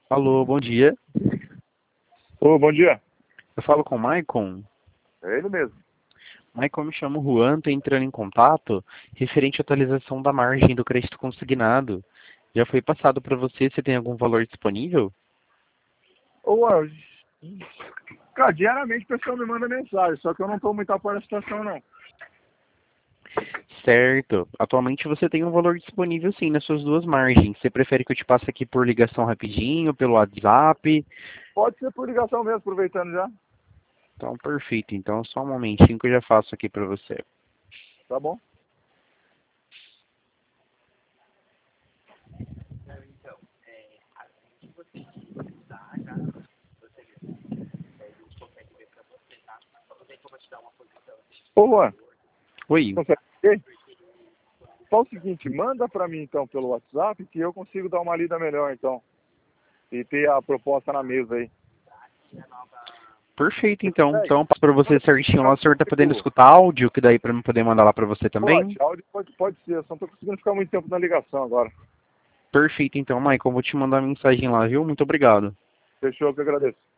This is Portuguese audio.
Alô, bom dia. Ô, bom dia. Eu falo com o Maicon. É ele mesmo. Maicon, me chamo Juan, tô entrando em contato referente à atualização da margem do crédito consignado. Já foi passado para você, você tem algum valor disponível? Ô, cara, diariamente o pessoal me manda mensagem, só que eu não tô muito a par da situação, não. Certo. Atualmente você tem um valor disponível sim nas suas duas margens. Você prefere que eu te passe aqui por ligação rapidinho, pelo WhatsApp? Pode ser por ligação mesmo, aproveitando já. Então, perfeito. Então, só um momentinho que eu já faço aqui para você. Tá bom? Ô, Juan, Oi. consegue ver? Fala o seguinte, manda pra mim então pelo WhatsApp que eu consigo dar uma lida melhor então. E ter a proposta na mesa aí. Perfeito, Você então. consegue? Então, passo para você Manda certinho lá. pra O senhor tá podendo mim. escutar áudio, que daí para eu poder mandar lá para você também? Pode, áudio pode ser, eu só não tô conseguindo ficar muito tempo na ligação agora. Perfeito, então, Michael, vou te mandar uma mensagem lá, viu? Muito obrigado. Fechou, que eu agradeço.